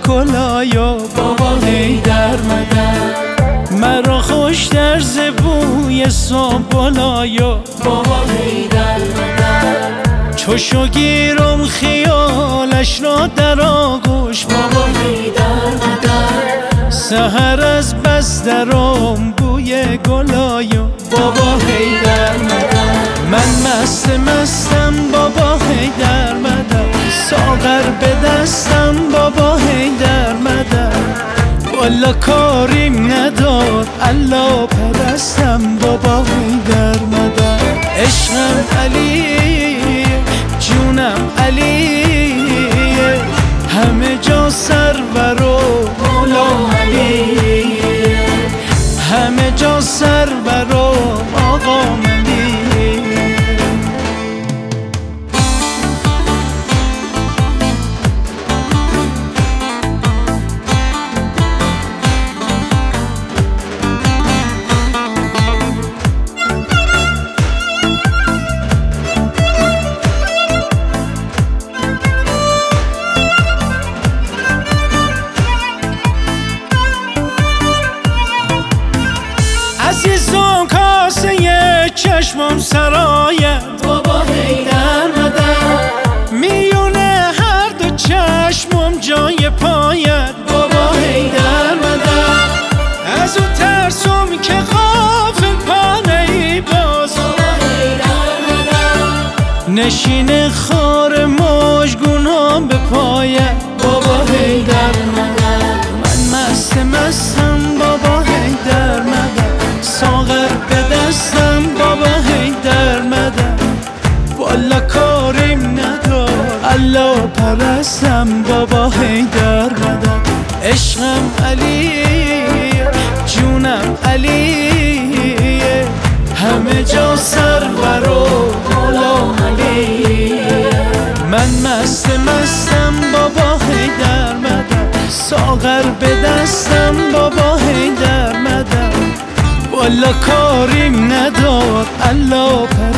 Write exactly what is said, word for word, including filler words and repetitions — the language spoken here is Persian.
کلایا بابا حیدر مدد. مرا خوش در زبوی سابلایا بابا حیدر مدد. چو شگیرم خیالش را در آغوش بابا حیدر مدد. سحر از بس درام بوی گلایا بابا حیدر مدد. من مست مستم بابا حیدر مدد. ساغر به دستم بابا حیدر مدد. والا کاریم ندار الله پرستم بابا حیدر مدد. عشقم علی جونم علی همه جا سرور و مولا علی. همه جا سرور و آقا علی. عزیزم کاسه چشمم سرایت بابا حیدر مدد. میونه هر دو چشمم جای پایت بابا حیدر مدد. از او ترسم که غافل پا نی باز بابا حیدر مدد. نشین خار مژگونم به پایت بابا حیدر مدد. من مست مستم بابا حیدر مدد. ساغر به دستم بابا حیدر مدد. والا کاریم ندار الله پرستم بابا حیدر مدد. عشقم علی جونم علی همه جا سرور و مولا علی. من مست مستم بابا حیدر مدد. ساغر به دستم بابا حیدر مدد. والا کاریم ندار الله